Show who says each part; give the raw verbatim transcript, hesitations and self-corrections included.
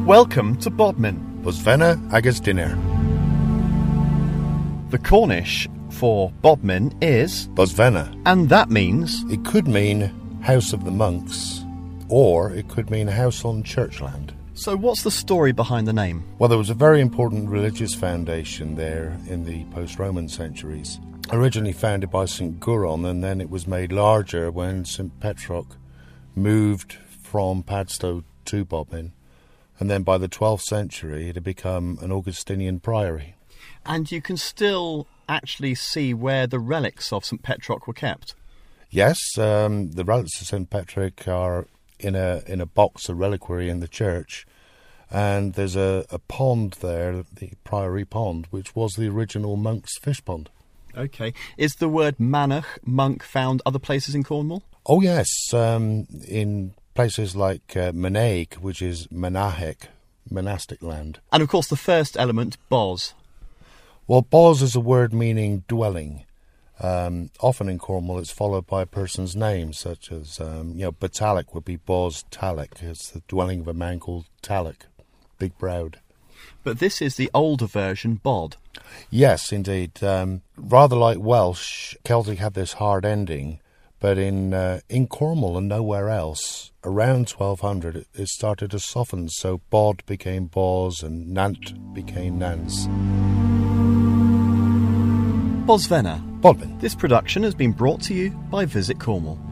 Speaker 1: Welcome to Bodmin.
Speaker 2: Bosvenna agus dinner.
Speaker 1: The Cornish for Bodmin is
Speaker 2: Bosvenna.
Speaker 1: and that means
Speaker 2: It could mean House of the Monks, or it could mean house on churchland.
Speaker 1: so what's the story behind the name?
Speaker 2: Well, there was a very important religious foundation there in the post-Roman centuries. Originally founded by Saint Guron, and then it was made larger when Saint Petroc moved from Padstow to Bodmin. And then by the twelfth century, it had become an Augustinian priory.
Speaker 1: And you can still actually see where the relics of Saint Petroc were kept.
Speaker 2: Yes, um, the relics of Saint Petroc are in a in a box, a reliquary in the church, and there's a, a pond there, the Priory Pond, which was the original monk's fish pond.
Speaker 1: Okay. Is the word manach, monk, found other places in Cornwall?
Speaker 2: Oh yes, um, in places like uh, Manaig, which is Monahek, monastic land.
Speaker 1: And of course the first element, bos.
Speaker 2: Well, bos is a word meaning dwelling. Um, often in Cornwall it's followed by a person's name, such as, um, you know, Batalic would be Bos Talek. It's the dwelling of a man called Talek, big browed.
Speaker 1: But this is the older version, bod.
Speaker 2: Yes, indeed. Um, rather like Welsh, Celtic had this hard ending, but in uh, in Cornwall and nowhere else, around twelve hundred, it, it started to soften, so bod became bos and nant became nance.
Speaker 1: Bosvenna.
Speaker 2: Bodmin.
Speaker 1: This production has been brought to you by Visit Cornwall.